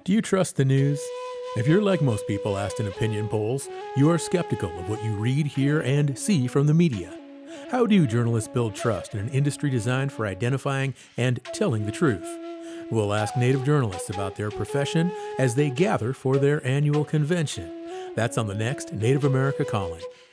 Do you trust the news? If you're like most people asked in opinion polls, you are skeptical of what you read, hear, and see from the media. How do journalists build trust in an industry designed for identifying and telling the truth? We'll ask Native journalists about their profession as they gather for their annual convention. That's on the next Native America Calling.